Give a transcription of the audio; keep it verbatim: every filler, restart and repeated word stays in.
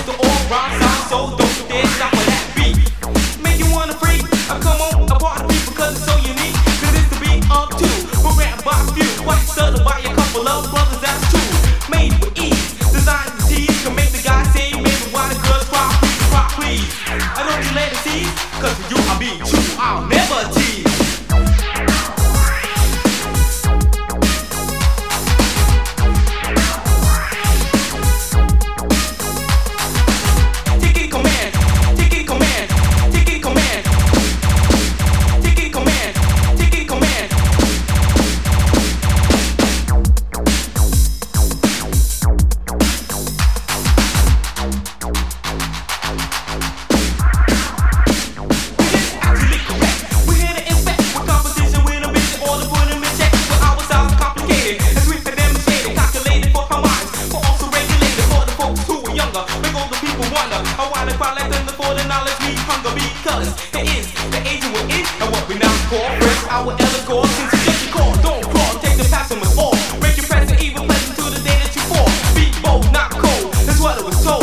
It's the all rhyme sound, so don't you dare stop for that beat. Make you wanna freak? I come on, a part of people cause it's so unique. Cause it's the beat of two, programmed by a few. Quite subtle by a couple of brothers, that's two. Made with ease, designed to tease. Can make the guy say, maybe why the girls cry, please, cry, please. I don't you let it see, cause for you I'll be true, I'll never tease. I wanna cry like thunder for the knowledge we hunger because it is the age we're in and what we now call first our elder goal. Since you just your call, don't crawl, take the pass and all. Break your present, even pleasant to the day that you fall. Be bold, not cold, that's what it was told.